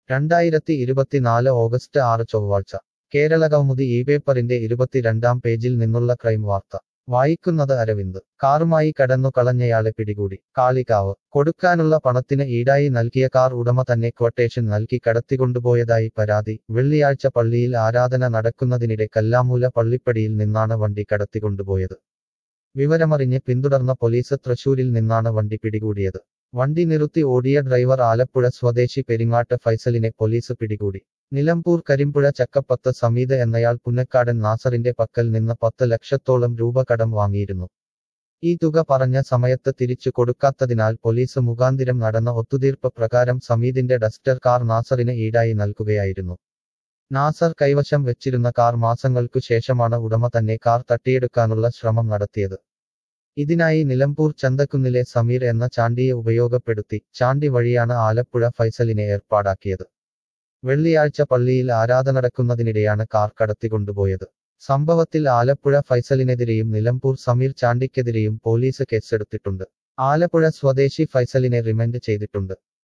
2024 August 6 ചൊവ്വാഴ്ച കേരളകൗമുദി ഈ പേപ്പറിന്റെ 22-ാം പേജിൽ നിന്നുള്ള ക്രൈം വാർത്ത വായിക്കുന്നത് അരവിന്ദ് കാറുമായി കടന്നു കളഞ്ഞയാളെ പിടികൂടി കാളികാവ് കൊടുക്കാനുള്ള പണത്തിന് ഈടായി നൽകിയ കാർ ഉടമ തന്നെ ക്വട്ടേഷൻ നൽകി കടത്തിക്കൊണ്ടുപോയതായി പരാതി വെള്ളിയാഴ്ച പള്ളിയിൽ ആരാധന നടക്കുന്നതിനിടെ കല്ലാമൂല പള്ളിപ്പടിയിൽ നിന്നാണ് വണ്ടി കടത്തിക്കൊണ്ടുപോയത് വിവരമറിഞ്ഞ് പിന്തുടർന്ന പോലീസ് തൃശൂരിൽ നിന്നാണ് വണ്ടി പിടികൂടിയത് വണ്ടി നിർത്തി ഓടിയ ഡ്രൈവർ ആലപ്പുഴ സ്വദേശി പെരിങ്ങാട്ട് ഫൈസലിനെ പോലീസ് പിടികൂടി നിലമ്പൂർ കരിമ്പുഴ ചക്കപ്പത്ത് സമീത് എന്നയാൾ പുന്നക്കാടൻ നാസറിന്റെ പക്കൽ നിന്ന് 10 ലക്ഷത്തോളം രൂപ കടം വാങ്ങിയിരുന്നു ഈ തുക പറഞ്ഞ സമയത്ത് തിരിച്ചു കൊടുക്കാത്തതിനാൽ പോലീസ് മുഖാന്തിരം നടന്ന ഒത്തുതീർപ്പ് പ്രകാരം സമീതിന്റെ ഡസ്റ്റർ കാർ നാസറിന് ഈടായി നൽകുകയായിരുന്നു നാസർ കൈവശം വെച്ചിരുന്ന കാർ മാസങ്ങൾക്കു ശേഷമാണ് ഉടമ തന്നെ കാർ തട്ടിയെടുക്കാനുള്ള ശ്രമം നടത്തിയത് ഇതിനായി നിലമ്പൂർ ചന്തക്കുന്നിലെ സമീർ എന്ന ചാണ്ടിയെ ഉപയോഗപ്പെടുത്തി ചാണ്ടി വഴിയാണ് ആലപ്പുഴ ഫൈസലിനെ ഏർപ്പാടാക്കിയത് വെള്ളിയാഴ്ച പള്ളിയിൽ ആരാധന നടക്കുന്നതിനിടെയാണ് കാർ കടത്തിക്കൊണ്ടുപോയത് സംഭവത്തിൽ ആലപ്പുഴ ഫൈസലിനെതിരെയും നിലമ്പൂർ സമീർ ചാണ്ടിക്കെതിരെയും പോലീസ് കേസെടുത്തിട്ടുണ്ട് ആലപ്പുഴ സ്വദേശി ഫൈസലിനെ റിമാൻഡ് ചെയ്തിട്ടുണ്ട്